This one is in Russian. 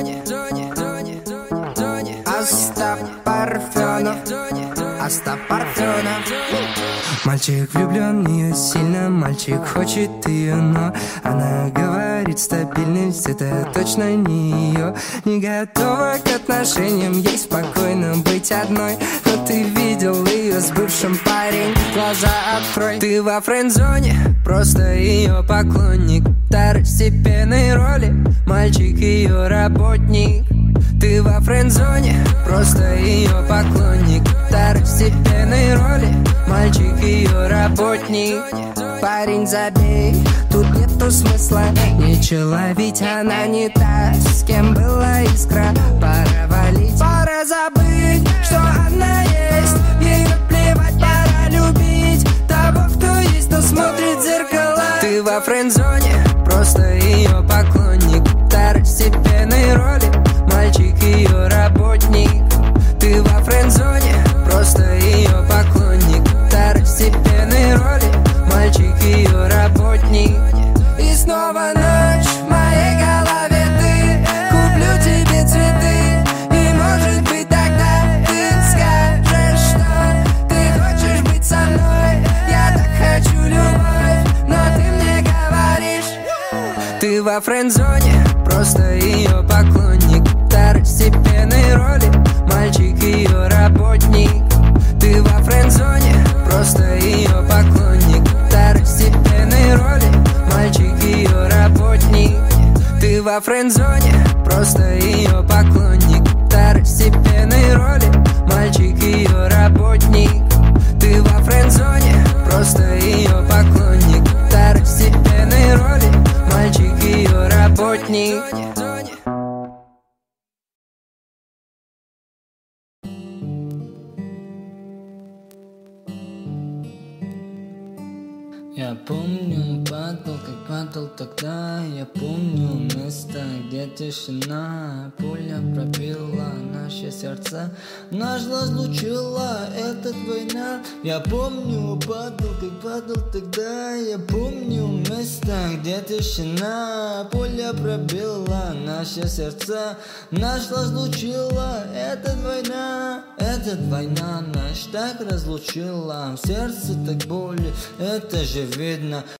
Остап Парфенов, Остап Парфенов. Мальчик влюблен в нее сильно, мальчик хочет ее, но она говорит, стабильность это точно не ее. Не готова к отношениям, ей спокойно быть одной. Но ты видел ее с бывшим, парень, глаза открой. Ты во френд-зоне, просто ее поклонник. Второстепенной роли, мальчик ее работник. Ты во френд-зоне, просто ее поклонник. Второстепенной роли, мальчик ее работник. Парень, забей, тут нету смысла. Нечего, ведь она не та, с кем была искра. Пора валить, пора забыть, что она есть. Ей наплевать, пора любить того, кто есть, кто смотрит в зеркала. Ты во френд-зоне, просто ее поклонник. Второстепенной роли, мальчик ее работник. Ты во френд-зоне, просто ее поклонник. Второстепенной роли, мальчик ее работник. И снова ночь в моей голове ты. Куплю тебе цветы, и может быть тогда ты скажешь, что ты хочешь быть со мной. Я так хочу любовь, но ты мне говоришь, ты во френд-зоне, просто ее поклонник. Второстепенной роли, мальчик ее работник. Ты во френд-зоне, просто ее поклонник. Второстепенной роли, мальчик ее работник. Ты во френд-зоне, просто ее поклонник. Второстепенной роли, мальчик ее работник. Ты во френд-зоне, просто ее поклонник. Второстепенной роли, мальчик ее работник. Я помню, падал, как падал тогда. Я помню место, где тишина. Пуля пробила наши сердца, нас разлучила эта война. Я помню, падал, как падал тогда. Я помню место, где тишина. Пуля пробила наши сердца, нас разлучила эта война. Эта война нас так разлучила. В сердце так боли, это же видно.